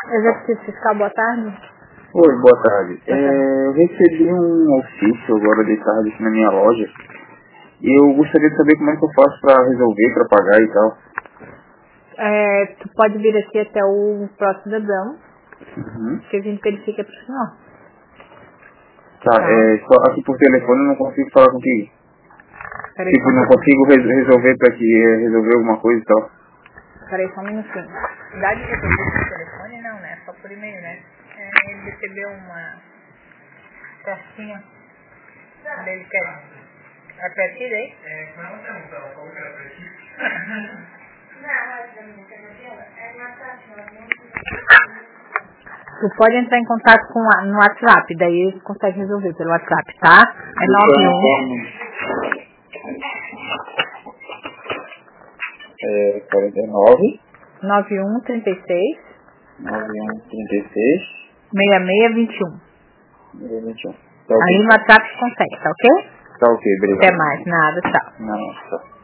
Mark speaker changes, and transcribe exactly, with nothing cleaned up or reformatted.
Speaker 1: Executivo Fiscal, boa tarde.
Speaker 2: Oi, boa tarde.
Speaker 1: Boa tarde.
Speaker 2: É, eu recebi um ofício agora de tarde aqui na minha loja e eu gostaria de saber como é que eu faço para resolver, para pagar e tal.
Speaker 1: É, tu pode vir aqui até o próximo cidadão,
Speaker 2: Uhum.
Speaker 1: que a gente verifica pro senhor.
Speaker 2: Tá,
Speaker 1: Tá?
Speaker 2: é, só aqui por telefone eu não consigo falar contigo.
Speaker 1: Peraí só
Speaker 2: Tipo,
Speaker 1: um
Speaker 2: não
Speaker 1: pouquinho.
Speaker 2: consigo res- resolver para que é, resolver alguma coisa e tal.
Speaker 1: Peraí só um minutinho. Dá de resolver por telefone? Não, né? Só por e-mail, né? É, ele recebeu uma cartinha dele que é a partir daí? É, mas não tem, ela falou que era pra ti. Não, mas eu não tenho, é uma cartinha. Tu pode entrar em contato com a, no WhatsApp, daí eles conseguem resolver pelo WhatsApp, tá? É nove um
Speaker 2: É quarenta e nove,
Speaker 1: nove um trinta e seis
Speaker 2: nove um trinta e seis,
Speaker 1: seis seis vinte e um.
Speaker 2: vinte e um. Tá
Speaker 1: Aí
Speaker 2: ok.
Speaker 1: no WhatsApp consegue, tá ok?
Speaker 2: Tá ok, obrigado.
Speaker 1: Até mais, nada, tchau.
Speaker 2: Não, tá.